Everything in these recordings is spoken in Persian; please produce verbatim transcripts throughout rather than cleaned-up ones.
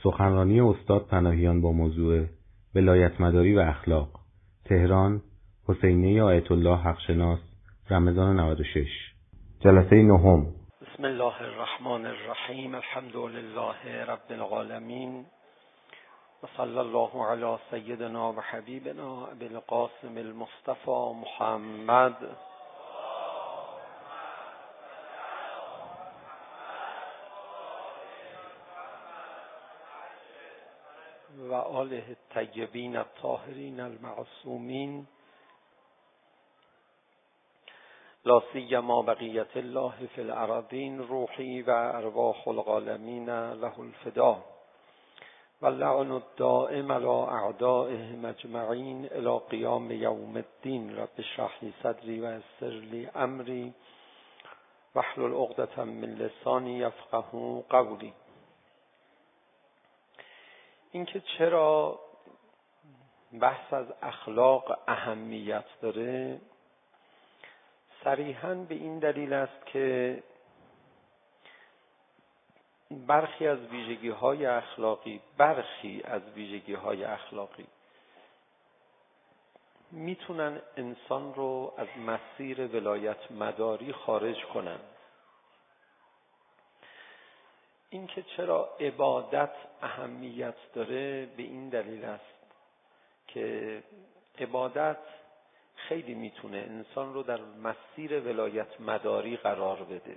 سخنرانی استاد پناهیان با موضوع ولایتمداری و اخلاق، تهران، حسینیه آیت الله حقشناس، رمضان نود و شش. جلسه نهم. بسم الله الرحمن الرحیم. الحمد لله رب العالمین و صلی الله علی سیدنا و حبیبنا ابی القاسم المصطفى محمد و آله الطیبین الطاهرین المعصومین، لا سیما بقیت الله فی الارضین، روحی و ارواح العالمین له الفدا، و اللعن الدائم علی اعدائهم اجمعین الی قیام یوم الدین. رب اشرح لی صدری و یسر لی امری واحلل عقدة من لسانی یفقهوا قولی. اینکه چرا بحث از اخلاق اهمیت داره صریحاً به این دلیل است که برخی از ویژگی‌های اخلاقی برخی از ویژگی‌های اخلاقی میتونن انسان رو از مسیر ولایت مداری خارج کنن. اینکه چرا عبادت اهمیت داره به این دلیل است که عبادت خیلی میتونه انسان رو در مسیر ولایت مداری قرار بده.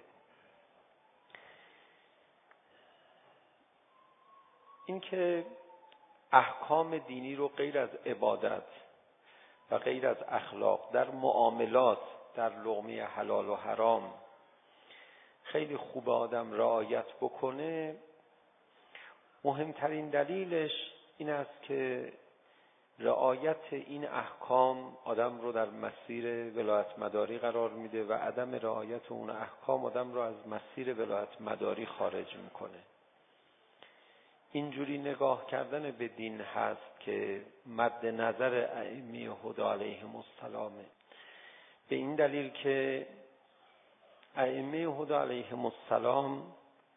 اینکه احکام دینی رو غیر از عبادت و غیر از اخلاق در معاملات، در لقمه حلال و حرام خیلی خوب آدم رعایت بکنه، مهمترین دلیلش این است که رعایت این احکام آدم رو در مسیر ولایت مداری قرار میده و عدم رعایت اون احکام آدم رو از مسیر ولایت مداری خارج میکنه. اینجوری نگاه کردن به دین هست که مد نظر ائمه هدی علیهم السلامه. به این دلیل که ائمه هدی علیهم السلام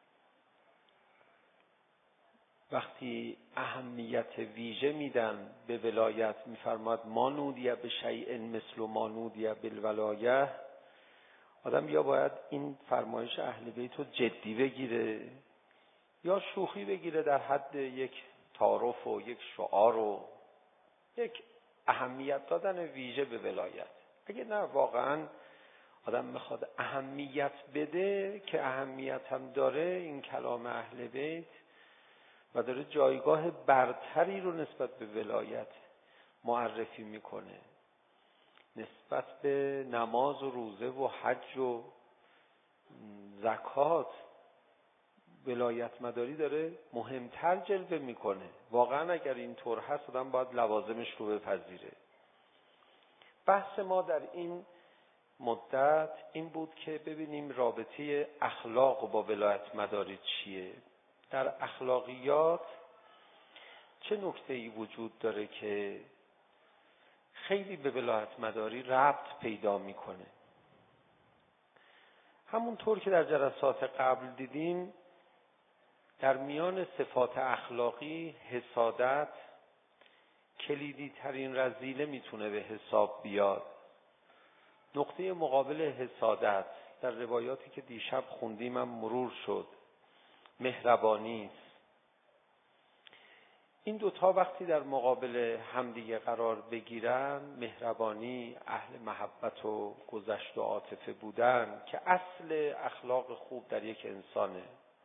وقتی اهمیت ویژه میدن به ولایت، میفرماد ما نودیه به شیء مثل ما نودیه بالولایه، آدم یا باید این فرمایش اهل بیت رو جدی بگیره یا شوخی بگیره در حد یک تعارف و یک شعار و یک اهمیت دادن ویژه به ولایت. اگه نه واقعا آدم میخواد اهمیت بده که اهمیت هم داره این کلام اهل بیت و داره جایگاه برتری رو نسبت به ولایت معرفی میکنه، نسبت به نماز و روزه و حج و زکات ولایت مداری داره مهمتر جلوه میکنه. واقعا اگر این طور هست آدم باید لوازمش رو بپذیره. بحث ما در این مدت این بود که ببینیم رابطه اخلاق با ولایت مداری چیه، در اخلاقیات چه نکته‌ای وجود داره که خیلی به ولایت مداری ربط پیدا میکنه. همونطور که در جلسات قبل دیدیم، در میان صفات اخلاقی حسادت کلیدی ترین رذیله میتونه به حساب بیاد. نقطه مقابل حسادت در روایاتی که دیشب خوندیم هم مرور شد، مهربانی است. این دوتا وقتی در مقابل همدیگه قرار بگیرن، مهربانی، اهل محبت و گذشت و عاطفه بودن که اصل اخلاق خوب در یک انسانه،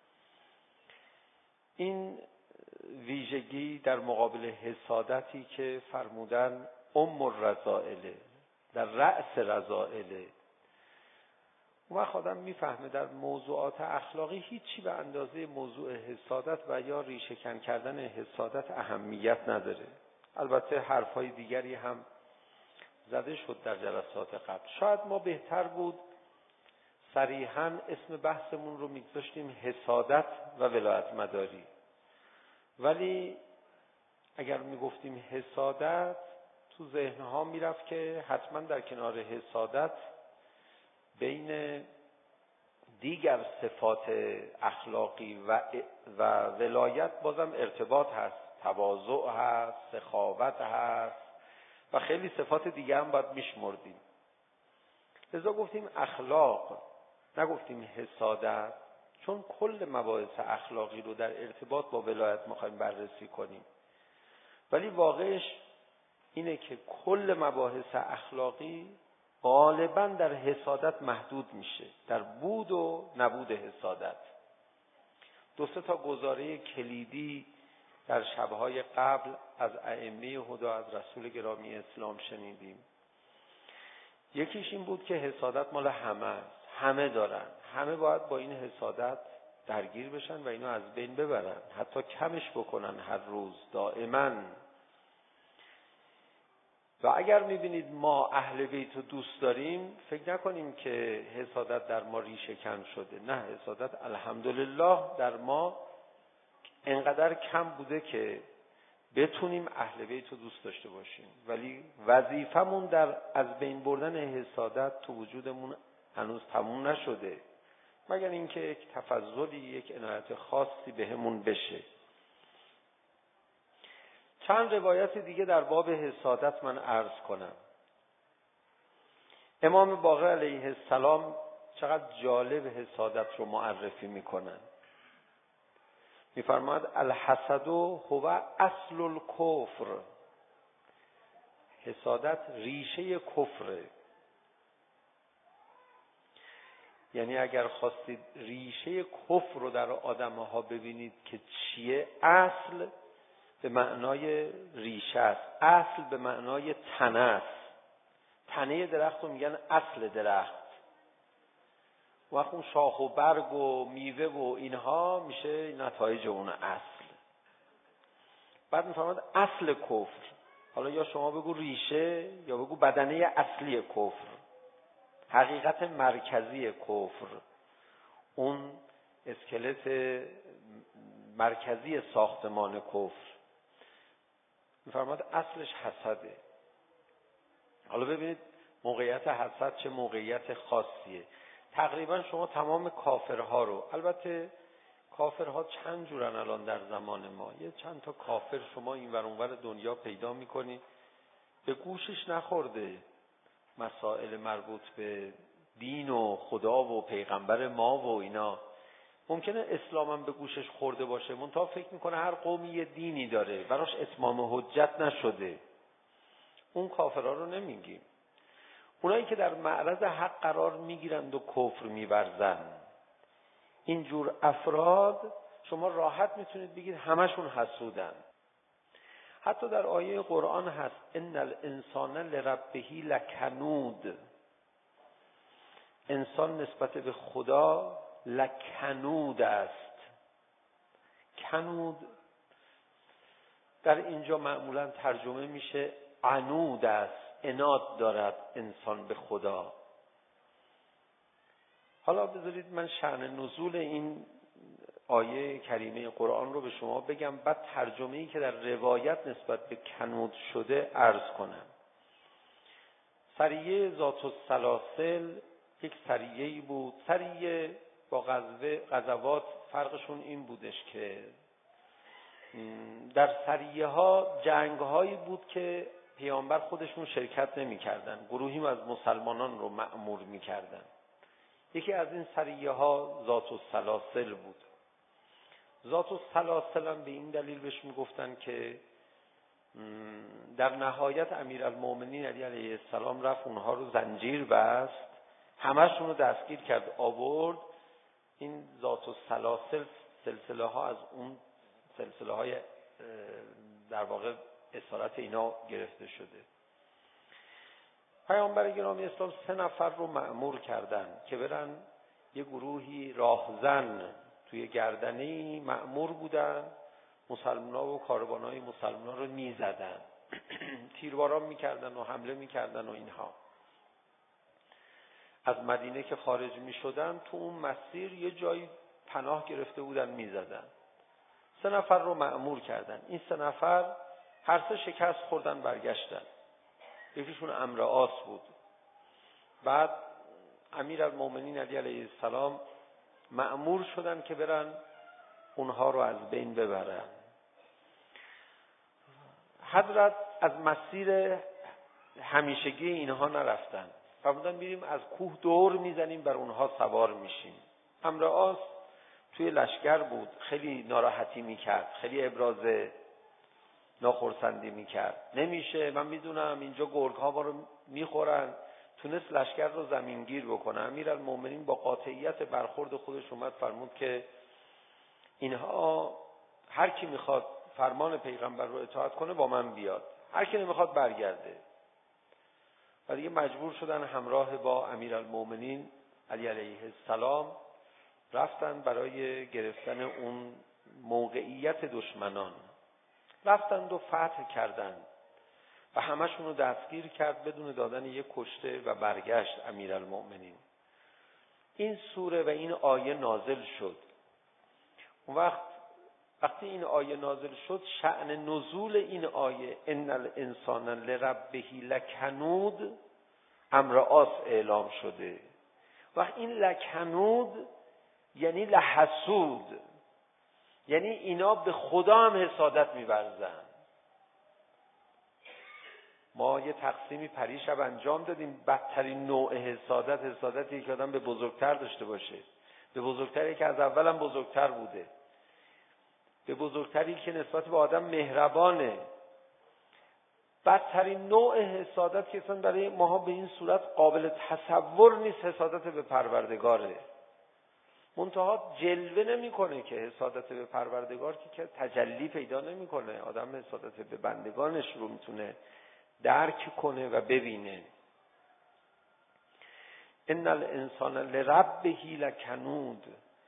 این ویژگی در مقابل حسادتی که فرمودن ام الرذائله، در رأس رذائله، اون وقت آدم میفهمه در موضوعات اخلاقی هیچی به اندازه موضوع حسادت و یا ریشه کن کردن حسادت اهمیت نداره. البته حرفای دیگری هم زده شد در جلسات قبل. شاید ما بهتر بود صریحاً اسم بحثمون رو میگذاشتیم حسادت و ولایت مداری، ولی اگر میگفتیم حسادت تو ذهنها میرفت که حتما در کنار حسادت بین دیگر صفات اخلاقی و و ولایت بازم ارتباط هست، تواضع هست، سخاوت هست و خیلی صفات دیگه هم باید میشمردیم. لذا گفتیم اخلاق، نگفتیم حسادت، چون کل مباحث اخلاقی رو در ارتباط با ولایت میخوایم بررسی کنیم. ولی واقعش اینه که کل مباحث اخلاقی غالباً در حسادت محدود میشه، در بود و نبود حسادت. دو سه تا گزاره کلیدی در شبهای قبل از ائمه هدی از رسول گرامی اسلام شنیدیم. یکیش این بود که حسادت مال همه است، همه دارن، همه باید با این حسادت درگیر بشن و اینو از بین ببرن، حتی کمش بکنن هر روز دائما. و اگر میبینید ما اهل بیت رو دوست داریم، فکر نکنیم که حسادت در ما ریشه کن شده. نه، حسادت الحمدلله در ما انقدر کم بوده که بتونیم اهل بیت رو دوست داشته باشیم، ولی وظیفمون در از بین بردن حسادت تو وجودمون هنوز تموم نشده، مگر اینکه یک تفضلی، یک عنایت خاصی بهمون بشه. چند روایت دیگه در باب حسادت من عرض کنم. امام باقر علیه السلام چقدر جالب حسادت رو معرفی میکنن. میفرماد الحسد هو اصل الکفر، حسادت ریشه کفره. یعنی اگر خواستید ریشه کفر رو در آدم‌ها ببینید که چیه، اصل به معنای ریشه است، اصل به معنای تنه است. تنه درخت رو میگن اصل درخت، و اون شاخ و برگ و میوه و اینها میشه نتایج اون اصل. بعد میفرماد اصل کفر، حالا یا شما بگو ریشه یا بگو بدنه اصلی کفر، حقیقت مرکزی کفر، اون اسکلت مرکزی ساختمان کفر. میفرماد اصلش حسده. حالا ببینید موقعیت حسد چه موقعیت خاصیه. تقریبا شما تمام کافرها رو، البته کافرها چند جورن الان در زمان ما، یه چند تا کافر شما این ور اون ور دنیا پیدا میکنی به گوشش نخورده مسائل مربوط به دین و خدا و پیغمبر ما و اینا. ممکنه اسلام هم به گوشش خورده باشه، منتها فکر میکنه هر قومی یه دینی داره، براش اتمام حجت نشده. اون کافرها رو نمیگیم. اونایی که در معرض حق قرار میگیرند و کفر میورزن، اینجور افراد شما راحت میتونید بگید همشون حسودن. حتی در آیه قرآن هست ان الانسان لربه لکنود، انسان نسبت به خدا لکنود است. کنود در اینجا معمولا ترجمه میشه عنود است، عناد دارد انسان به خدا. حالا بذارید من شأن نزول این آیه کریمه قرآن رو به شما بگم، بعد ترجمه‌ای که در روایت نسبت به کنود شده عرض کنم. سریه ذات السلاسل یک سریه‌ای بود. سریه با غزوه غزوات فرقشون این بودش که در سریه ها جنگ هایی بود که پیامبر خودشون شرکت نمی کردن، گروهی از مسلمانان رو مأمور می کردن. یکی از این سریه ها ذات السلاسل بود. ذات السلاسل هم به این دلیل بهش می گفتن که در نهایت امیرالمومنین علی علیه السلام رفت اونها رو زنجیر بست، همشون رو دستگیر کرد آورد. این ذات السلاسل سلسله ها از اون سلسله های در واقع اسارت اینا گرفته شده. پیامبر گرامی اسلام سه نفر رو مأمور کردن که برن یه گروهی راهزن توی گردنه‌ای مأمور بودن، مسلمان‌ها و کاروان‌های مسلمان‌ها رو می‌زدن، تیرباران می‌کردن و حمله می‌کردن و اینها. از مدینه که خارج می‌شدن تو اون مسیر یه جایی پناه گرفته بودن می‌زدن. سه نفر رو مأمور کردن. این سه نفر هر سه شکست خوردن برگشتن. یکیشون عمرو عاص بود. بعد امیرالمومنین علی علیه السلام مأمور شدن که برن اونها رو از بین ببرن. حضرت از مسیر همیشگی اینها نرفتن، فرمودن میریم از کوه دور میزنیم بر اونها سوار میشیم. عمرو عاص توی لشکر بود، خیلی ناراحتی میکرد، خیلی ابراز ناخرسندی میکرد. نمیشه، من میدونم اینجا گرگ ها ما رو میخورن. تونست لشکر رو زمینگیر بکنه. امیرالمومنین با قاطعیت برخورد خودش اومد فرمود که اینها هر کی میخواد فرمان پیغمبر رو اطاعت کنه با من بیاد، هر کی نمیخواد برگرده. و دیگه مجبور شدن همراه با امیرالمومنین علی علیه السلام رفتن برای گرفتن اون موقعیت دشمنان. رفتند و فتح کردند و همشون رو دستگیر کرد بدون دادن یک کشته و برگشت امیرالمومنین. این سوره و این آیه نازل شد. اون وقت وقتی این آیه نازل شد، شأن نزول این آیه ان الانسان لربه لکنود عمرو عاص اعلام شده. وقت این لکنود یعنی لحسود، یعنی اینا به خدا هم حسادت می‌ورزن. ما یه تقسیمی پریشب انجام دادیم. بدترین نوع حسادت، حسادتی که آدم به بزرگتر داشته باشه، به بزرگتری که از اول هم بزرگتر بوده، به بزرگتری که نسبت به آدم مهربانه. بدترین نوع حسادت که اصلا برای ماها به این صورت قابل تصور نیست، حسادت به پروردگاره. منتها جلوه نمیکنه که حسادت به پروردگار که تجلی پیدا نمیکنه. آدم حسادت به بندگانش رو میتونه درک کنه و ببینه. ان الانسان لربه لکنود.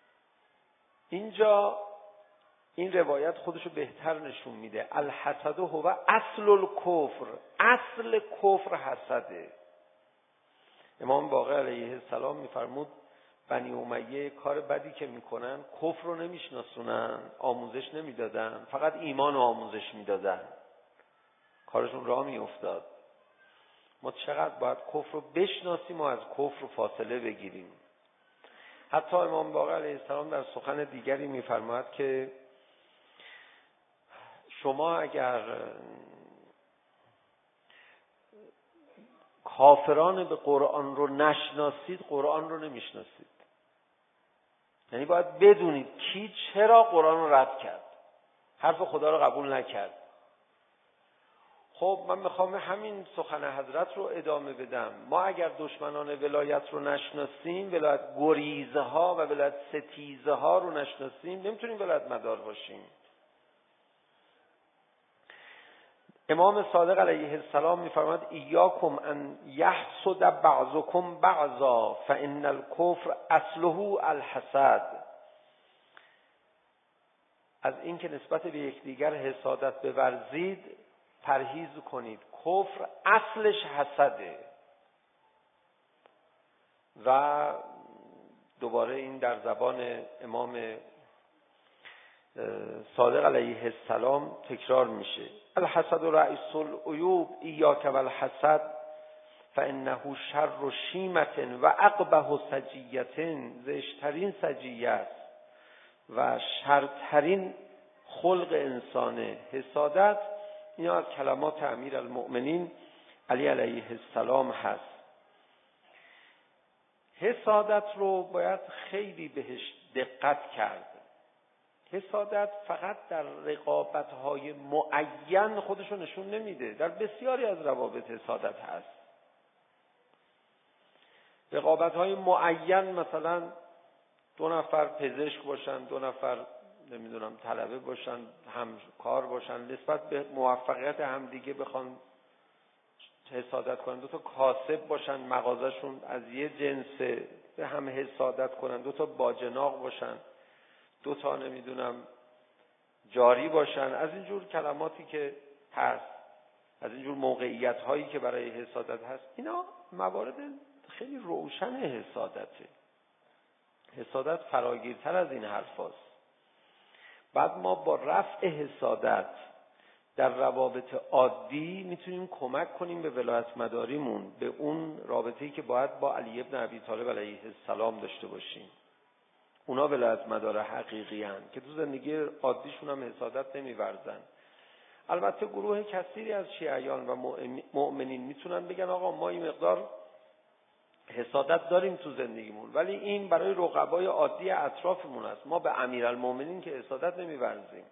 اینجا این روایت خودشو بهتر نشون میده. الحسد هو اصل الکفر. اصل کفر حسده. امام باقر علیه السلام میفرمود بنی امیه کار بدی که میکنن کفر رو نمیشناسونن، آموزش نمیدادن، فقط ایمان رو آموزش میدادن، کارشون راه میافتاد. ما چقدر باید کفر رو بشناسیم و از کفر رو فاصله بگیریم. حتی امام باقر علیه السلام در سخن دیگری میفرماید که شما اگر کافران به قرآن رو نشناسید، قرآن رو نمیشناسید. یعنی باید بدونید کی چرا قرآن رو رد کرد، حرف خدا رو قبول نکرد. خب من میخوام همین سخن حضرت رو ادامه بدم. ما اگر دشمنان ولایت رو نشناسیم، ولایت گریزه ها و ولایت ستیزه ها رو نشناسیم، نمیتونیم ولایت مدار باشیم. امام صادق علیه السلام میفرماید ایاکم ان یحسد بعضکم بعضا فان الکفر اصله الحسد. از این که نسبت به یکدیگر حسادت بورزید پرهیز کنید. کفر اصلش حسده. و دوباره این در زبان امام صادق علیه السلام تکرار میشه. الحسد رئیس العیوب ایاک والحسد فانه شر شیمت و اقبح سجیت. زشترین سجیه است و شرترین خلق انسانه حسادت. اینا از کلمات امیرالمؤمنین علی علیه السلام هست. حسادت رو باید خیلی بهش دقت کرد. حسادت فقط در رقابت‌های معین خودشو نشون نمیده، در بسیاری از روابط حسادت هست. رقابت‌های معین، مثلا دو نفر پزشک باشن، دو نفر نمیدونم طلبه باشن، همکار باشن، نسبت به موفقیت همدیگه بخوان حسادت کنن. دو تا کاسب باشن، مغازشون از یه جنسه، به هم حسادت کنن. دو تا باجناق باشن، دو تا نمیدونم جاری باشن. از اینجور کلماتی که هست، از اینجور موقعیت هایی که برای حسادت هست، اینا موارد خیلی روشن حسادته. حسادت فراگیرتر از این حرف هست. بعد ما با رفع حسادت در روابط عادی میتونیم کمک کنیم به ولایت مداریمون، به اون رابطه‌ای که باید با علی ابن ابی طالب علیه السلام داشته باشیم. اونا ولایت مدار حقیقی هستند که تو زندگی عادیشون هم حسادت نمی‌ورزن. البته گروه کثیری از شیعیان و مؤمنین میتونن بگن آقا ما این مقدار حسادت داریم تو زندگیمون، ولی این برای رقبای عادی اطرافمون است، ما به امیرالمومنین که حسادت نمی‌ورزیم.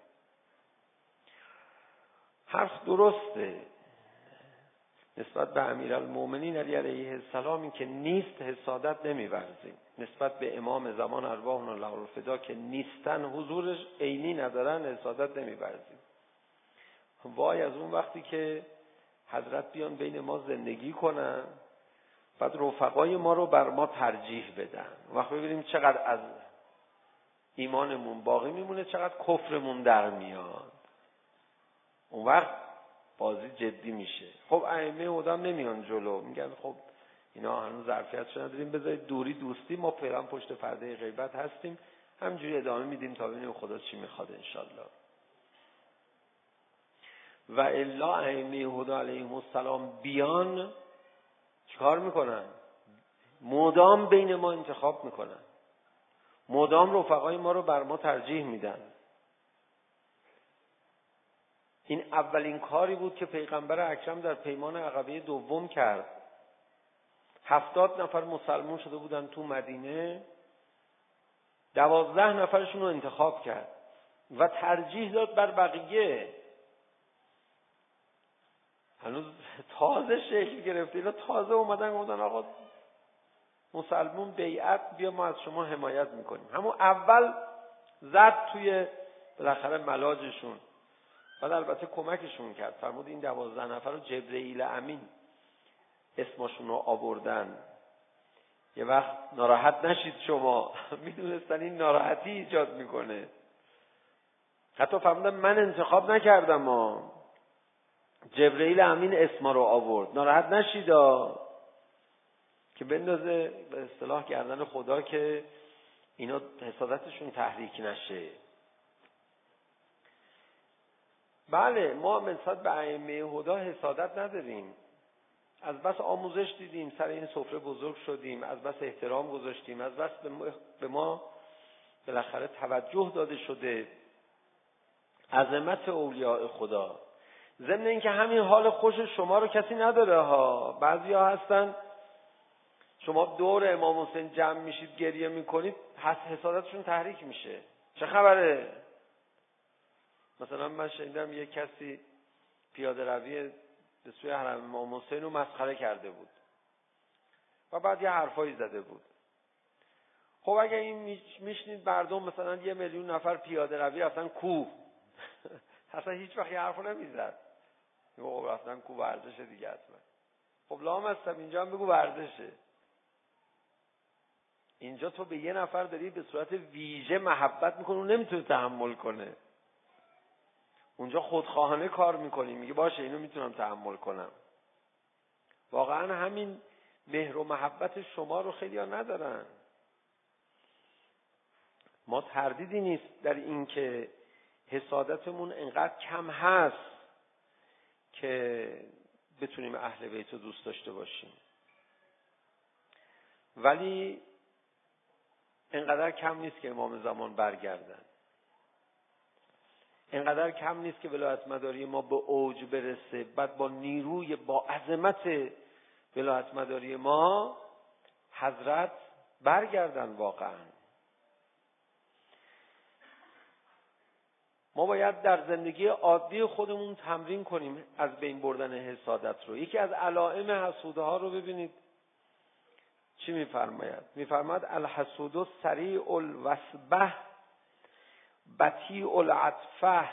حرف درسته نسبت به امیرالمومنین علی علیه السلام، این که نیست حسادت نمی‌ورزیم. نسبت به امام زمان ارواحنا الله الفدا که نیستن، حضورش عینی ندارن، حسادت نمی‌ورزیم. وای از اون وقتی که حضرت بیان بین ما زندگی کنن، بعد رفقای ما رو بر ما ترجیح بدن، وقت ببینیم چقدر از ایمانمون باقی میمونه، چقدر کفرمون در میاد. اون وقت بازی جدی میشه. خب ائمه هدی نمیان جلو، میگن خب اینا هنوز ظرفیتش نداریم، بذارید دوری دوستی، ما فعلا پشت پرده غیبت هستیم، همینجوری ادامه میدیم تا ببینیم خدا چی میخواد انشالله. و الا ائمه هدی علیهم السلام بیان چیکار میکنن؟ مدام بین ما انتخاب میکنن، مدام رفقای ما رو بر ما ترجیح میدن. این اولین کاری بود که پیغمبر اکرم در پیمان عقبه دوم کرد. هفتاد نفر مسلمان شده بودن تو مدینه، دوازده نفرشون رو انتخاب کرد و ترجیح داد بر بقیه. هنوز تازه شکل گرفته، اینا تازه اومدن گفتن آقا مسلمون بیعت، بیا ما از شما حمایت میکنیم. همون اول زد توی بالاخره ملاجشون، بعد البته کمکشون کرد. فرمود این دوازده نفر رو جبرئیل امین اسمشون رو آوردن. یه وقت ناراحت نشید شما، میدونستن این ناراحتی ایجاد میکنه. حتی فرمودن من انتخاب نکردم، ما جبرئیل امین اسما رو آورد، ناراحت نشید که بندازه به اصطلاح گردن خدا که اینا حسادتشون تحریک نشه. بله ما نسبت به ائمه هدی حسادت نداریم، از بس آموزش دیدیم، سر این سفره بزرگ شدیم، از بس احترام گذاشتیم، از بس به ما بالاخره توجه داده شده، عظمت اولیاء خدا. ضمن اینکه همین حال خوش شما رو کسی نداره ها. بعضیا هستن شما دور امام حسین جمع میشید گریه میکنید، حسادتشون تحریک میشه. چه خبره؟ مثلا من شنیدم یک کسی پیاده روی به سوی حرم امام حسین رو مسخره کرده بود و بعد یه حرفایی زده بود. خب اگه این میشنید مردم مثلا یه میلیون نفر پیاده روی رفتن کوه، اصلا هیچ وقت یه حرفو نمیزد، خب رفتن کوه ورزشه دیگه اصلا. خب لام هستم اینجا هم بگو ورزشه. اینجا تو به یه نفر داری به صورت ویژه محبت میکنی، اون نمیتونه تحمل کنه. اونجا خودخواهانه کار میکنی، میگه باشه اینو میتونم تحمل کنم. واقعا همین مهر و محبت شما رو خیلی ها ندارن. ما تردیدی نیست در این که حسادتمون انقدر کم هست که بتونیم اهل بیت رو دوست داشته باشیم، ولی انقدر کم نیست که امام زمان برگردن، انقدر کم نیست که ولایت مداری ما به اوج برسه، بعد با نیروی با عظمت ولایت مداری ما حضرت برگردن. واقعا ما باید در زندگی عادی خودمون تمرین کنیم از بین بردن حسادت رو. یکی از علائم حسوده ها رو ببینید چی میفرماید؟ میفرماید الحسود سریع الوسبه بطیء العطفه.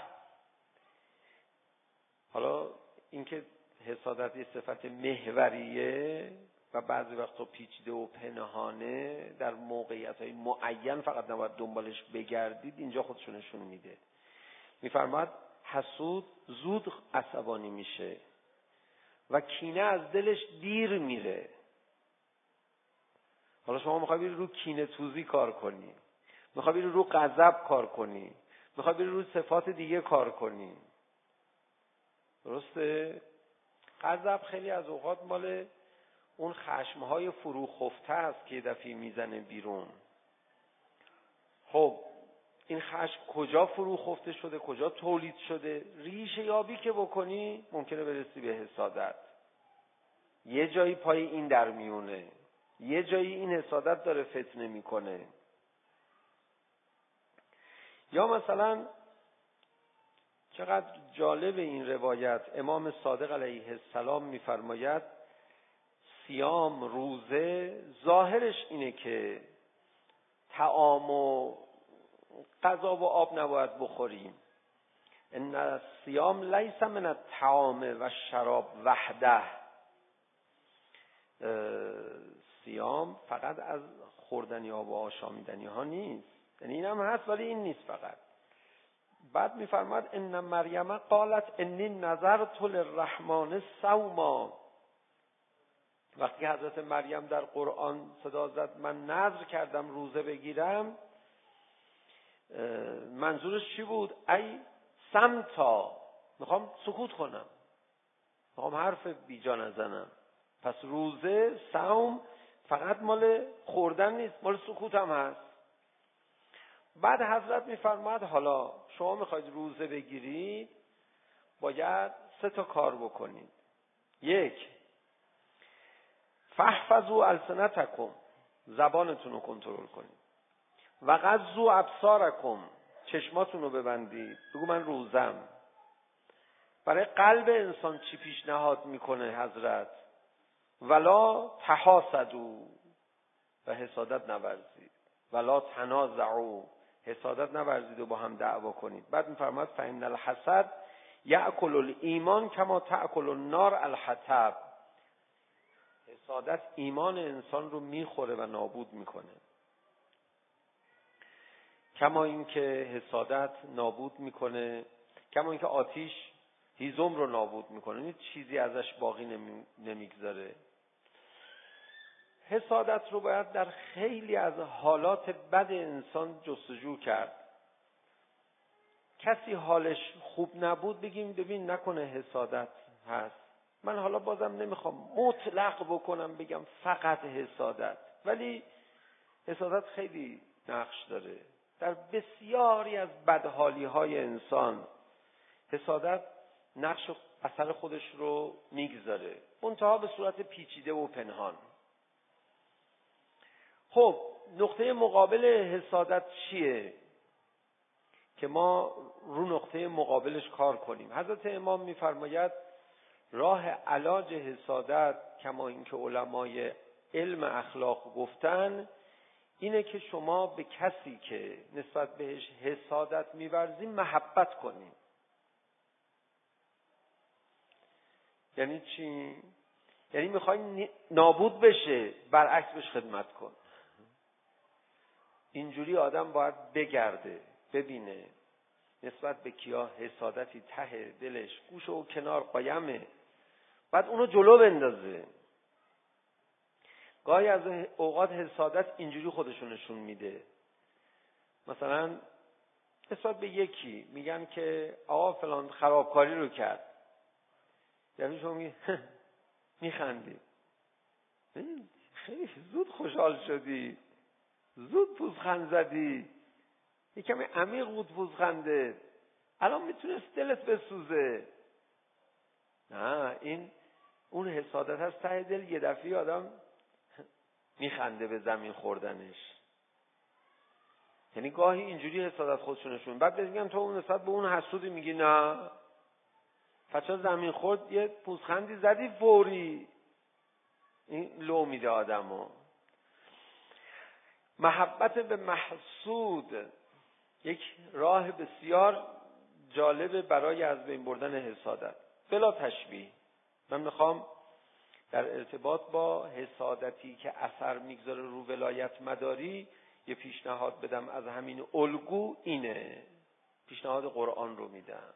حالا اینکه حسادت یه صفت محوریه و بعضی وقتا پیچیده و پنهانه، در موقعیت‌های معین فقط نباید دنبالش بگردید، اینجا خودشو نشون میده. میفرماید حسود زود عصبانی میشه و کینه از دلش دیر میره. حالا شما میخوای بری رو کینه توزی کار کنی، میخوای بری رو غضب کار کنی، میخوای بری رو صفات دیگه کار کنی. درسته؟ غضب خیلی از اوقات مال اون خشمهای فروخفته است که دفعی میزنه بیرون. خب این خشم کجا فرو خفته شده، کجا تولید شده؟ ریشه یابی که بکنی ممکنه برسی به حسادت. یه جایی پای این در میونه، یه جایی این حسادت داره فتنه میکنه. یا مثلا چقدر جالب این روایت، امام صادق علیه السلام میفرماید صیام، روزه، ظاهرش اینه که طعام و غذا و آب نباید بخوریم. ان الصیام لیس من الطعام و الشراب وحده. صیام فقط از خوردنی ها و آشامیدنی ها نیست، یعنی این هم هست ولی این نیست فقط. بعد میفرماد ان مریم قالت انی نذرت للرحمن صوما. وقتی حضرت مریم در قرآن صدا زد من نذر کردم روزه بگیرم، منظورش چی بود؟ ای سمتا، میخوام سکوت کنم، میخوام حرف بیجا نزنم. پس روزه، صوم فقط مال خوردن نیست، مال سکوت هم هست. بعد حضرت میفرماد حالا شما میخواید روزه بگیرید باید سه تا کار بکنید. یک، فاحفظوا السنتکم، زبانتون رو کنترل کنید. و غضوا ابصارکم، چشماتون رو ببندید. بگو من روزم. برای قلب انسان چی پیشنهاد میکنه حضرت؟ ولا تحاسدوا، و حسادت نورزید. ولا تنازعوا، حسادت نورزید و با هم دعوا کنید. بعد میفرماد فإن الحسد یأکل الایمان کما تأکل النار الحطب. حسادت ایمان انسان رو میخوره و نابود میکنه، کما اینکه حسادت نابود میکنه، کما اینکه آتیش هیزم رو نابود میکنه، هیچ چیزی ازش باقی نمی... نمیگذاره. حسادت رو باید در خیلی از حالات بد انسان جستجو کرد. کسی حالش خوب نبود بگیم ببین نکنه حسادت هست. من حالا بازم نمیخوام مطلق بکنم بگم فقط حسادت، ولی حسادت خیلی نقش داره در بسیاری از بدحالی های انسان. حسادت نقش اثر خودش رو میگذاره، منتها به صورت پیچیده و پنهان. خب نقطه مقابل حسادت چیه که ما رو نقطه مقابلش کار کنیم؟ حضرت امام میفرماید راه علاج حسادت، کما اینکه علمای علم اخلاق گفتن، اینه که شما به کسی که نسبت بهش حسادت می‌ورزی محبت کنید. یعنی چی؟ یعنی میخوای نابود بشه، برعکس بهش خدمت کن. اینجوری آدم باید بگرده ببینه نسبت به کیا حسادتی ته دلش گوشه و کنار قایمه، بعد اونو جلو بندازه. گاهی از اوقات حسادت اینجوری خودشو نشون میده. مثلا نسبت به یکی میگن که آقا فلان خرابکاری رو کرد، یعنی شما می میخندی، خیلی زود خوشحال شدی، زود پوزخند زدی، یه کمی عمیق بود پوزخنده، الان میتونست دلت بسوزه. نه، این اون حسادت هست ته دل، یه دفعه آدم میخنده به زمین خوردنش. یعنی گاهی اینجوری حسادت خودشو نشون. بعد میگم تو اون نسبت به اون حسودی میگی نه، فچا زمین خورد یه پوزخندی زدی فوری. این لو میده آدمو. محبت به محسود یک راه بسیار جالب برای از بین بردن حسادت. بلا تشبیه من میخوام در ارتباط با حسادتی که اثر میگذاره رو ولایت مداری یه پیشنهاد بدم از همین الگو. اینه پیشنهاد قرآن رو میدم.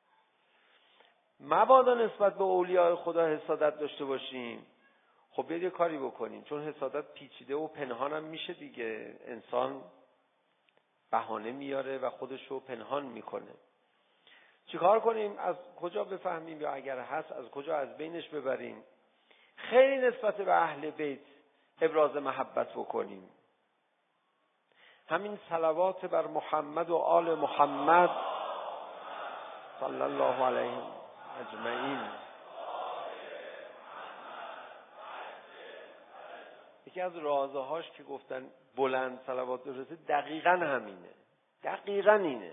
مبادا نسبت به اولیاء خدا حسادت داشته باشیم. خب بیاید یه کاری بکنیم، چون حسادت پیچیده و پنهانم میشه دیگه، انسان بهانه میاره و خودش رو پنهان میکنه. چیکار کنیم؟ از کجا بفهمیم یا اگر هست از کجا از بینش ببریم؟ خیلی نسبت به اهل بیت ابراز محبت بکنیم. همین صلوات بر محمد و آل محمد صلی الله علیهم اجمعین. یکی از رازهاش که گفتن بلند صلوات برسه دقیقاً همینه، دقیقاً اینه.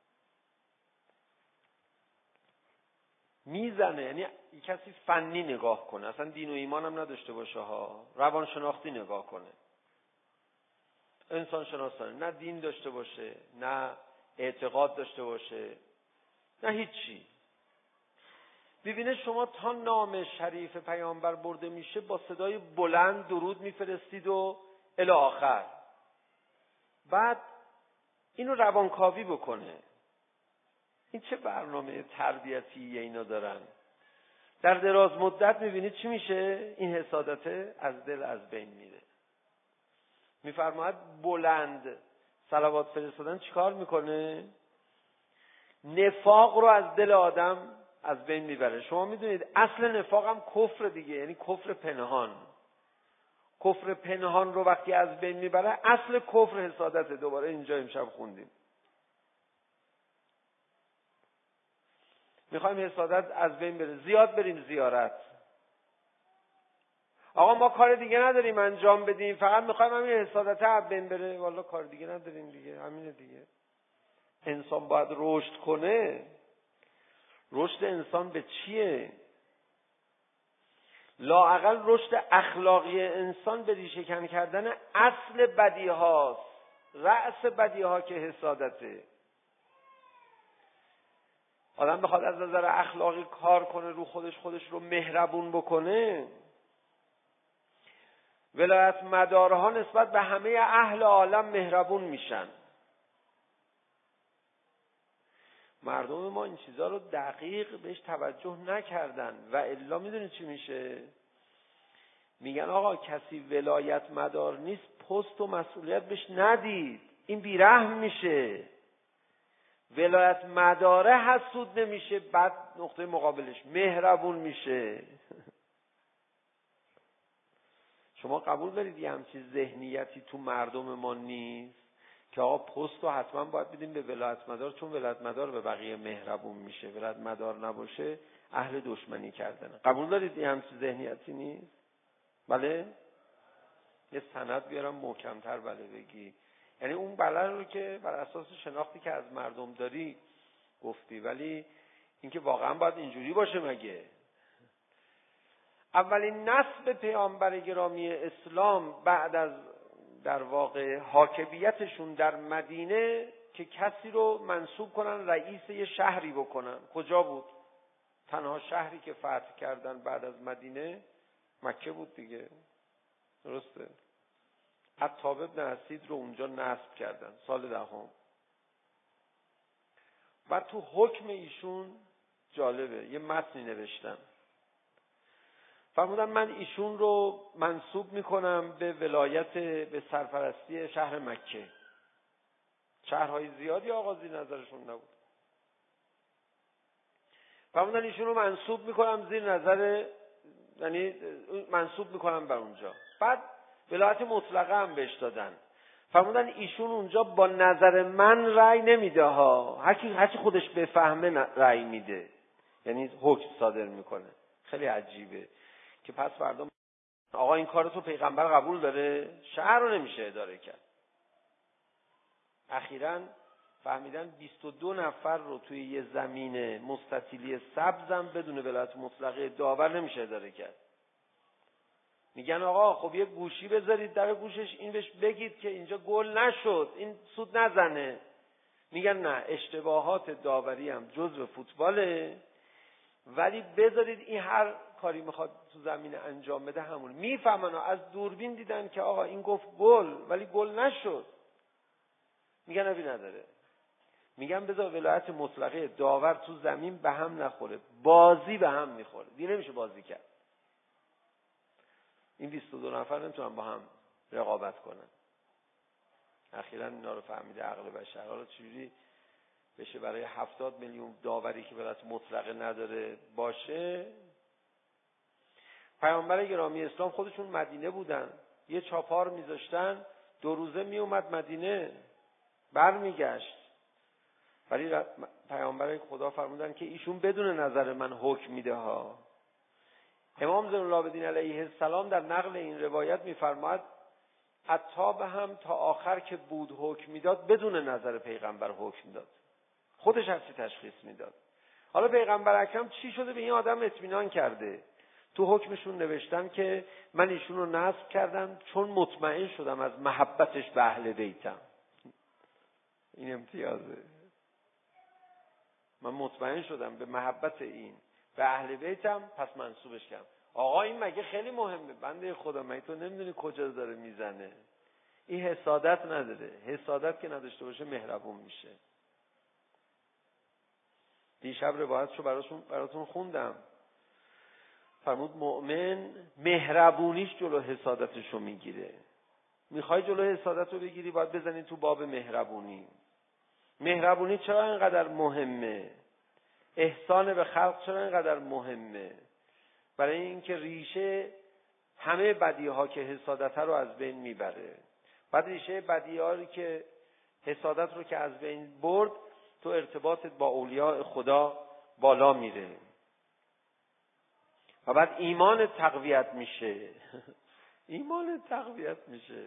میزنه، یعنی کسی فنی نگاه کنه، اصلا دین و ایمان هم نداشته باشه ها، روانشناختی نگاه کنه، انسان شناسانه، نه دین داشته باشه، نه اعتقاد داشته باشه، نه هیچی. ببینه شما تا نام شریف پیامبر برده میشه با صدای بلند درود میفرستید و الی آخر. بعد اینو روانکاوی بکنه. این چه برنامه تربیتی اینا دارن؟ در دراز مدت میبینید چی میشه؟ این حسادته از دل از بین میره. میفرماید بلند صلوات فرستادن چیکار میکنه؟ نفاق رو از دل آدم از بین میبره. شما میدونید اصل نفاق هم کفر دیگه، یعنی کفر پنهان. کفر پنهان رو وقتی از بین میبره اصل کفر حسادته. دوباره اینجا امشب خوندیم. میخوایم حسادت از بین بره، زیاد بریم زیارت. آقا ما کار دیگه نداریم انجام بدیم، فقط میخوایم همین حسادت از بین بره. والا کار دیگه نداریم دیگه، همینه دیگه. انسان باید رشد کنه. رشد انسان به چیه؟ لااقل رشد اخلاقی انسان به ریشه کن کردن اصل بدی هاست، رأس بدی ها که حسادته. آدم بخواد از نظر اخلاقی کار کنه، رو خودش خودش رو مهربون بکنه، ولایت مدارها نسبت به همه اهل عالم مهربون میشن. مردم ما این چیزا رو دقیق بهش توجه نکردن و الا میدونید چی میشه؟ میگن آقا کسی ولایت مدار نیست پست و مسئولیت بهش ندید، این بیرحم میشه. ولایت مداره حسود نمیشه، بعد نقطه مقابلش مهربون میشه. شما قبول دارید یه همچین ذهنیتی تو مردم ما نیست که آقا پست رو حتما باید بدیم به ولایت مدار چون ولایت مدار به بقیه مهربون میشه، ولایت مدار نباشه اهل دشمنی کردن. قبول دارید یه همچین ذهنیتی نیست؟ بله؟ یه سند بیارم محکم‌تر بله بگی. یعنی اون بله رو که بر اساس شناختی که از مردم داری گفتی، ولی اینکه واقعا باید اینجوری باشه مگه؟ اولین نسب پیامبر گرامی اسلام بعد از در واقع حاکمیتشون در مدینه که کسی رو منصوب کنن رئیس یه شهری بکنن، کجا بود؟ تنها شهری که فتح کردن بعد از مدینه مکه بود دیگه، درسته؟ عطاب ابن اسید رو اونجا نصب کردن سال دهم. بعد تو حکم ایشون جالبه یه متنی نوشتن، فرمودن من ایشون رو منصوب میکنم به ولایت، به سرپرستی شهر مکه. شهرهای زیادی آغازی نظرشون نبود. فرمودن ایشون رو منصوب میکنم زیر نظر، یعنی منصوب میکنم بر اونجا. بعد ولایت مطلقه هم بهش دادن. فرمودن ایشون اونجا با نظر من رأی نمیده ها، هرکی هرکی خودش بفهمه رأی میده، یعنی حکم صادر میکنه. خیلی عجیبه که پس فردا آقا این کار تو پیغمبر قبول داره، شهر رو نمیشه اداره کرد. اخیراً فهمیدن بیست و دو نفر رو توی یه زمین مستطیلی سبزم بدون ولایت مطلقه داور نمیشه اداره کرد. میگن آقا خب یه گوشی بذارید در گوشش، این بهش بگید که اینجا گل نشد، این سود نزنه. میگن نه، اشتباهات داوری هم جزء فوتباله، ولی بذارید این هر کاری میخواد تو زمین انجام بده همون. میفهمن از دوربین دیدن که آقا این گفت گل ولی گل نشد، میگن ابی نداره. میگن بذار ولایت مطلقه داور تو زمین به هم نخوره، بازی به هم میخوره، دیگه نمیشه بازی کرد. این بیست و دو نفر نمیتونن با هم رقابت کنن. اخیراً اینا رو فهمیده عقل بشر. حالا چجوری بشه برای هفتاد میلیون داوری که ولایت مطلقه نداره باشه؟ پیامبر گرامی اسلام خودشون مدینه بودن، یه چاپار میذاشتن دو روزه می اومد مدینه، برمیگشت. ولی پیامبر خدا فرمودن که ایشون بدون نظر من حکم میده ها. امام زین العابدین علیه السلام در نقل این روایت میفرماید عطاب هم تا آخر که بود حکم میداد بدون نظر پیغمبر حکم میداد، خودش هرچی تشخیص میداد. حالا پیغمبر اکرم چی شده به این آدم اطمینان کرده؟ تو حکمشون نوشتن که من ایشون رو نصب کردم چون مطمئن شدم از محبتش به اهل بیتم. این امتیازه. من مطمئن شدم به محبت این به اهل بیتم، پس منصوبش کردم. آقا این مگه خیلی مهمه؟ بنده خدا مگه تو نمیدونی کجا داره میزنه؟ این حسادت نداره. حسادت که نداشته باشه مهربون میشه. دیشب روایتشو براتون براتون خوندم. فرمود مؤمن مهربونیش جلو حسادتشو میگیره. میخوای جلو حسادت رو بگیری باید بزنی تو باب مهربونی. مهربونی چرا اینقدر مهمه؟ احسان به خلق چرا اینقدر مهمه؟ برای اینکه ریشه همه بدیها که حسادت رو از بین میبره. بعد ریشه بدیاری که حسادت رو که از بین برد، تو ارتباطت با اولیاء خدا بالا میره و بعد ایمان تقویت میشه. ایمان تقویت میشه.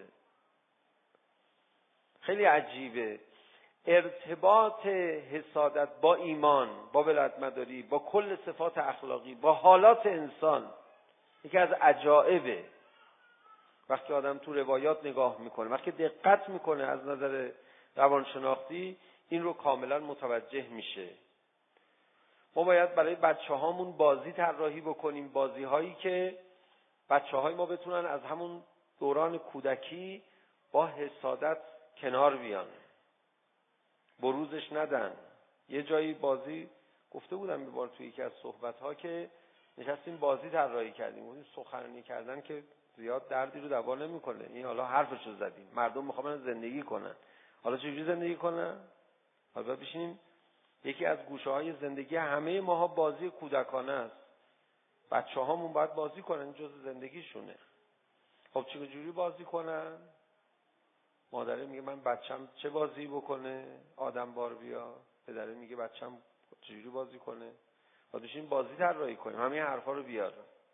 خیلی عجیبه ارتباط حسادت با ایمان، با ولایتمداری، با کل صفات اخلاقی، با حالات انسان. یکی از عجایبه. وقتی آدم تو روایات نگاه میکنه، وقتی دقت میکنه از نظر روانشناختی، این رو کاملا متوجه میشه. ما باید برای بچه هامون بازی طراحی بکنیم، بازی هایی که بچه های ما بتونن از همون دوران کودکی با حسادت کنار بیان، بروزش ندن. یه جایی بازی گفته بودم به بار توی یکی از صحبت ها که نشستیم بازی طراحی کردیم. اون سخنرانی کردن که زیاد دردی رو دوا نمیکنه. این حالا حرفشو زدیم. مردم میخوان زندگی کنن. حالا چجوری زندگی کنن؟ حالا بشینیم یکی از گوشه های زندگی همه ماها بازی کودکانه است. بچه هامون باید بازی کنن، جز زندگیشونه. خب چجوری بازی کنن؟ مادره میگه من بچم چه بازی بکنه؟ آدم بار بیا. پدره میگه بچم چجوری بازی کنه؟ باید بشینیم بازی طراحی کنیم. همه حرفا رو بیار.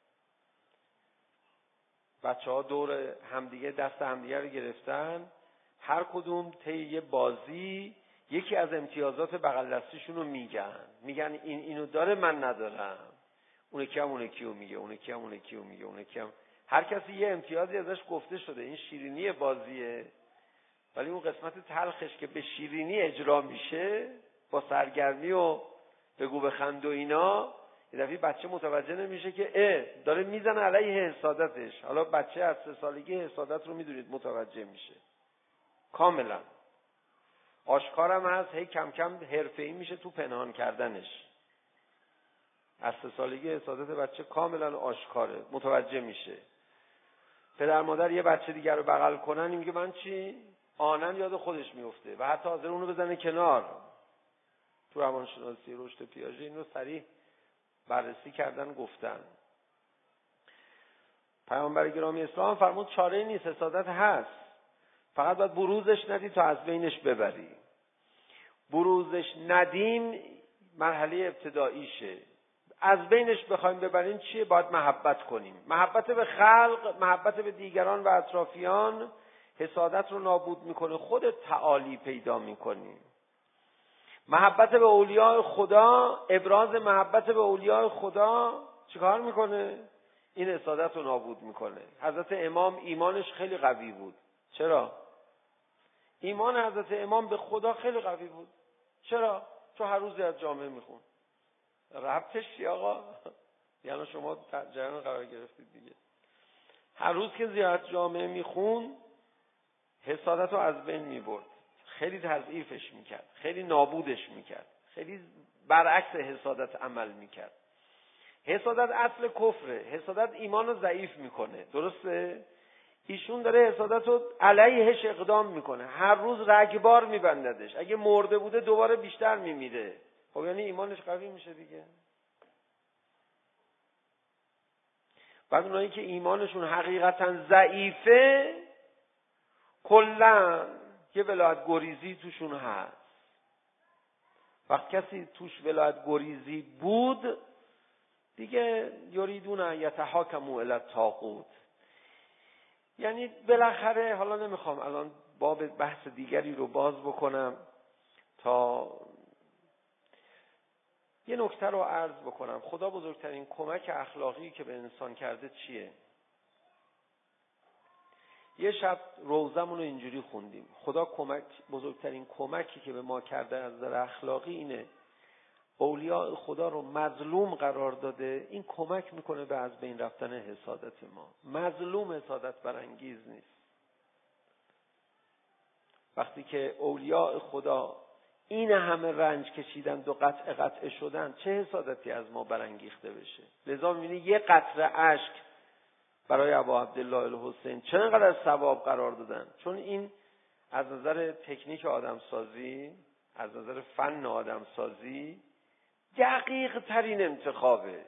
بچه ها دور همدیگه دست همدیگه رو گرفتن، هر کدوم طی یه بازی یکی از امتیازات بغل دستیشون رو میگن. میگن این اینو داره من ندارم. اون یکی هم اون یکی رو میگه، اون یکی هم اون یکی رو میگه، اون یکی هم هر کسی یه امتیازی ازش گفته شده. این شیرینی بازیه. ولی اون قسمت تلخش که به شیرینی اجرا میشه با سرگرمی و بگو بخند و اینا، یه دفعه بچه متوجه نمیشه که اه داره میزنه علیه حسادتش. حالا بچه از سه سالگی حسادت رو میدونید متوجه میشه کاملا. آشکارم هست، هی کم کم حرفه‌ای میشه تو پنهان کردنش. از سه سالگی حسادت بچه کاملا آشکاره، متوجه میشه. پدر مادر یه بچه دیگر رو بغل کنن، میگه من چی؟ آنن یاد خودش میفته و حتی حاضر اونو بزنه کنار. تو روانشناسی رشد پیاژه این رو صریح بررسی کردن، گفتن. پیامبر گرامی اسلام فرمود چاره‌ای نیست، حسادت هست، فقط باید بروزش ندی تا از بینش ببری. بروزش ندیم مرحله ابتداییشه. از بینش بخوایم ببریم چیه؟ باید محبت کنیم. محبت به خلق، محبت به دیگران و اطرافیان حسادت رو نابود میکنه. خودت تعالی پیدا میکنی. محبت به اولیاء خدا، ابراز محبت به اولیاء خدا چیکار میکنه؟ این حسادت رو نابود میکنه. حضرت امام ایمانش خیلی قوی بود. چرا؟ ایمان حضرت امام به خدا خیلی قوی بود. چرا؟ چون هر روز از جامعه میخون. ربطش چی آقا؟ یعنی شما جریان قرار گرفتید دیگه. هر روز که زیارت جامعه میخون حسادت رو از بین میبرد. خیلی تضعیفش میکرد، خیلی نابودش میکرد، خیلی برعکس حسادت عمل میکرد. حسادت اصل کفره. حسادت ایمان رو ضعیف میکنه. درسته؟ ایشون داره حسادت رو علیهش اقدام میکنه. هر روز رگبار میبنددش. اگه مرده بوده دوباره بیشتر میمیره. خب یعنی ایمانش قوی میشه دیگه. بعد اونایی که ایمانشون حقیقتا ضعیفه کلا یه ولایت گریزی توشون هست. وقت کسی توش ولایت گریزی بود دیگه یریدون یتحاکموا الی الطاغوت، یعنی بالاخره، حالا نمیخوام الان باب بحث دیگری رو باز بکنم تا یه نکته رو عرض بکنم. خدا بزرگترین کمک اخلاقی که به انسان کرده چیه؟ یه شب روزمون رو اینجوری خوندیم، خدا کمک بزرگترین کمکی که به ما کرده از نظر اخلاقی اینه اولیاء خدا رو مظلوم قرار داده. این کمک میکنه به از بین رفتن حسادت ما. مظلوم حسادت برانگیز نیست. وقتی که اولیاء خدا این همه رنج کشیدن و قطع قطع شدن، چه حسادتی از ما برانگیخته بشه؟ لذا میبینی یه قطره اشک برای ابا عبدالله الحسین چقدر ثواب قرار دادن، چون این از نظر تکنیک آدمسازی، از نظر فن آدمسازی دقیق ترین انتخابه.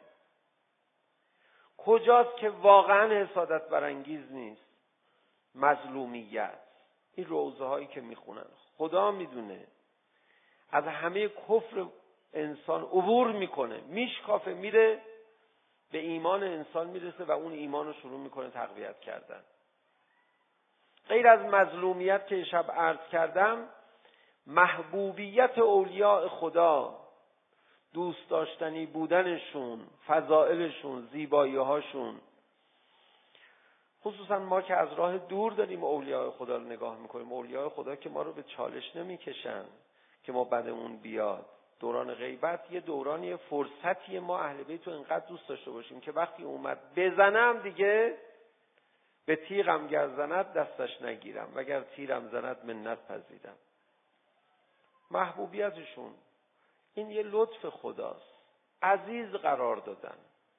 کجاست که واقعا حسادت برانگیز نیست؟ مظلومیت. این روزه هایی که میخونن خدا میدونه از همه کفر انسان عبور میکنه، میشکافه، میره به ایمان انسان میرسه و اون ایمان رو شروع میکنه تقویت کردن. غیر از مظلومیت که شب عرض کردم، محبوبیت اولیاء خدا، دوست داشتنی بودنشون، فضائلشون، زیبایی‌هاشون، خصوصا ما که از راه دور داریم اولیاء خدا رو نگاه میکنیم، اولیاء خدا که ما رو به چالش نمیکشن که ما بدمون بیاد. دوران غیبت یه دورانی فرصتی ما اهل بیت رو اینقدر دوست داشته باشیم که وقتی اومد بزنم دیگه به تیغم گر زند دستش نگیرم، وگر تیرم زند منت پذیرم. محبوبیتشون این یه لطف خداست، عزیز قرار دادن.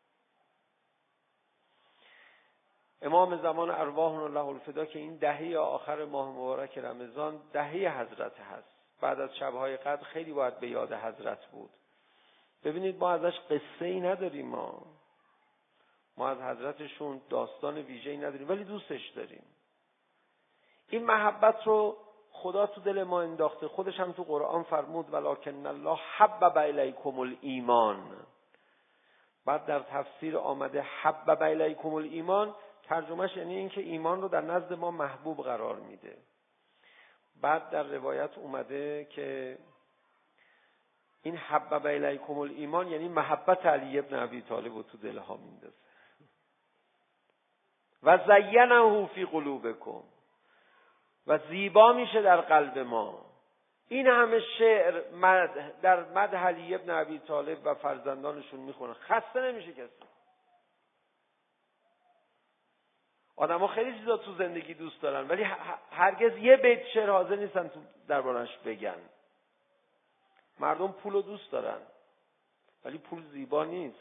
امام زمان ارواحنا الله الفدا که این دهه آخر ماه مبارک رمضان دهه حضرت هست، بعد از شب‌های قدر خیلی باید به یاد حضرت بود. ببینید ما ازش قصه ای نداریم، ما ما از حضرتشون داستان ویژه‌ای نداریم، ولی دوستش داریم. این محبت رو خدا تو دل ما انداخته. خودش هم تو قرآن فرمود ولکن الله حبب الیکم الایمان. بعد در تفسیر آمده حبب الیکم الایمان، ترجمهش یعنی این که ایمان رو در نزد ما محبوب قرار میده. بعد در روایت اومده که این حبب الیکم الایمان یعنی محبت علی ابن ابی طالب رو تو دلها میندازه. و زینه فی قلوبکم، و زیبا میشه در قلب ما. این همه شعر در مدح علی ابن ابی طالب و فرزندانشون میخونه، خسته نمیشه کسی. آدم ها خیلی چیزا تو زندگی دوست دارن ولی هرگز یه بیت شعر حاضر نیستن تو دربارش بگن. مردم پول رو دوست دارن ولی پول زیبا نیست.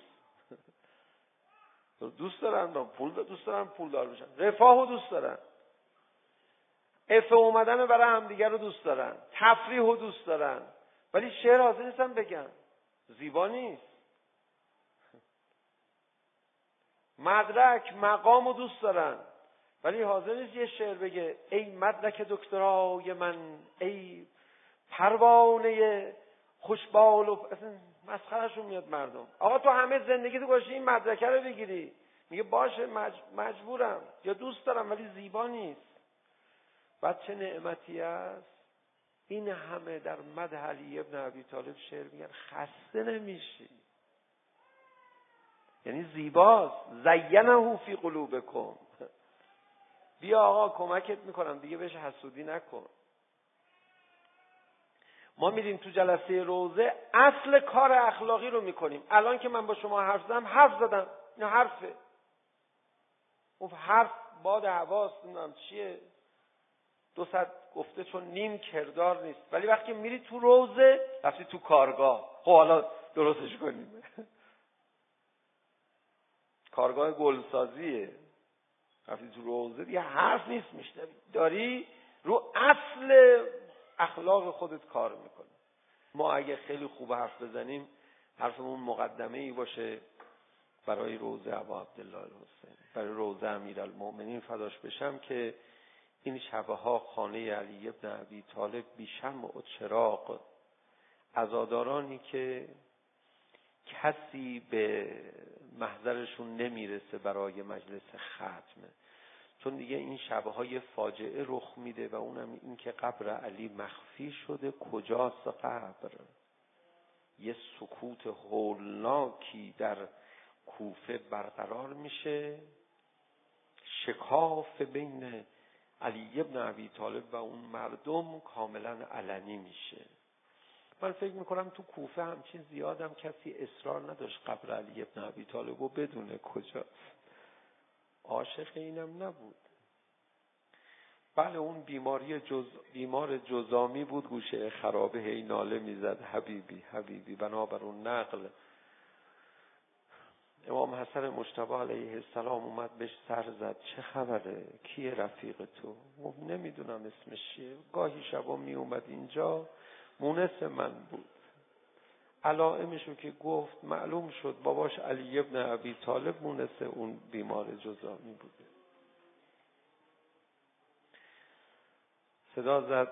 دوست دارن پول دوست دارن پول دار بشن، رفاه رو دوست دارن، عفو اومدن برای همدیگر رو دوست دارن، تفریح رو دوست دارن، ولی شعر حاضر نیستن بگن، زیبا نیست. مدرک مقام رو دوست دارن ولی حاضر نیست یه شعر بگه ای مدرک دکترای من، ای پروانه خوشبال. و اصلا مسخرهشون میاد مردم. آقا تو همه زندگی تو گذاشتی این مدرکه رو بگیری، میگه باشه مج... مجبورم یا دوست دارم ولی زیبا نیست. بعد چه نعمتی است این همه در مدح علی ابن ابی طالب شعر میگن، خسته نمیشی. یعنی زیباست. زینه فی قلوبکم. بیا آقا کمکت میکنم دیگه بهش حسودی نکن. ما میریم تو جلسه روزه اصل کار اخلاقی رو میکنیم. الان که من با شما حرف زدم حرف زدم، این حرفه. اون حرف باد حواست نمیدونم چیه، دو صد گفته چون نیم کردار نیست. ولی وقتی میری تو روزه رفتی تو کارگاه، خب حالا درستش کنیم. کارگاه گلسازیه، رفتی تو روزه دیگه حرف نیست میشنوی، داری رو اصل اخلاق خودت کار میکنی. ما اگه خیلی خوب حرف بزنیم حرفمون مقدمه ای باشه برای روزه ابا عبدالله الحسین، برای روزه امیرالمؤمنین فداش بشم، که این شبها خانه علی ابن ابی طالب بی شمع و چراغ، عزادارانی که کسی به محضرشون نمیرسه برای مجلس ختم، چون دیگه این شبهای فاجعه رخ میده و اونم این که قبر علی مخفی شده. کجاست قبر؟ یه سکوت هولناکی در کوفه برقرار میشه، شکاف بین علی ابن ابی طالب و اون مردم کاملا علنی میشه. من فکر میکنم تو کوفه همچین زیادم کسی اصرار نداشت قبر علی ابن ابی طالب رو بدونه کجاست. عاشق اینم نبود. بله اون بیماری جز... بیمار جزامی بود، گوشه خرابه هی ناله میزد حبیبی حبیبی. بنابر اون نقل امام حسن مجتبی علیه السلام اومد بهش سر زد، چه خبره؟ کیه رفیق تو؟ گفت نمیدونم اسمش چیه. گاهی شبا می اومد اینجا، مونس من بود. علائمشو که گفت معلوم شد باباش علی ابن ابی طالب مونس اون بیمار جزامی بوده. صدا زد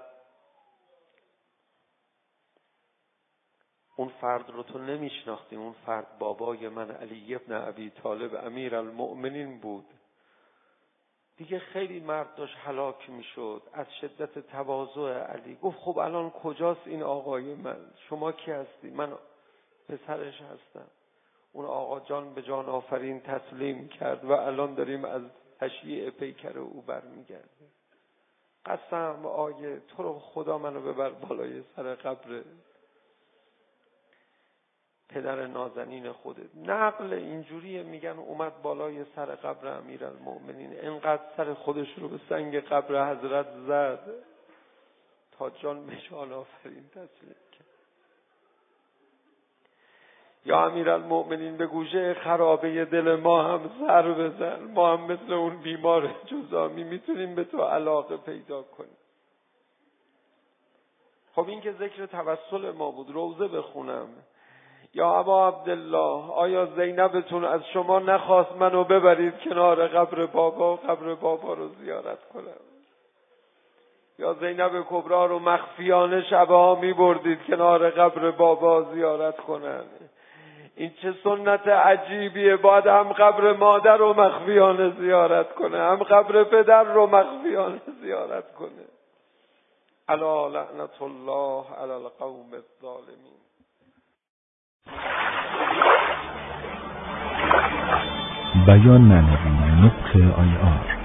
اون فرد رو تو نمیشناختی؟ اون فرد بابای من علی ابن ابی طالب امیر المؤمنین بود. دیگه خیلی مرد داشت هلاک میشد از شدت تواضع علی. گفت خب الان کجاست این آقای من؟ شما کی هستی؟ من پسرش هستم. اون آقا جان به جان آفرین تسلیم کرد و الان داریم از تشییع پیکر او برمیگردیم. قسم آیه تو رو خدا منو ببر بالای سر قبر پدر نازنین خودت. نقل اینجوریه، میگن اومد بالای سر قبر امیرالمؤمنین، انقدر سر خودش رو به سنگ قبر حضرت زد تا جان به جان آفرین تسلیم کرد. یا امیرالمؤمنین به گوشه خرابه دل ما هم سر بزن، ما هم مثل اون بیمار جزامی میتونیم به تو علاقه پیدا کنیم. خب این که ذکر توسل ما بود. روزه بخونم. یا ابا عبدالله، آیا زینبتون از شما نخواست منو ببرید کنار قبر بابا و قبر بابا رو زیارت کنم؟ یا زینب کبرا رو مخفیانه شبها می بردید کنار قبر بابا زیارت کنن؟ این چه سنت عجیبیه؟ باید هم قبر مادر رو مخفیانه زیارت کنه، هم قبر پدر رو مخفیانه زیارت کنه. الا لعنت الله علی القوم الظالمین. بیان معنوی نطق آی آر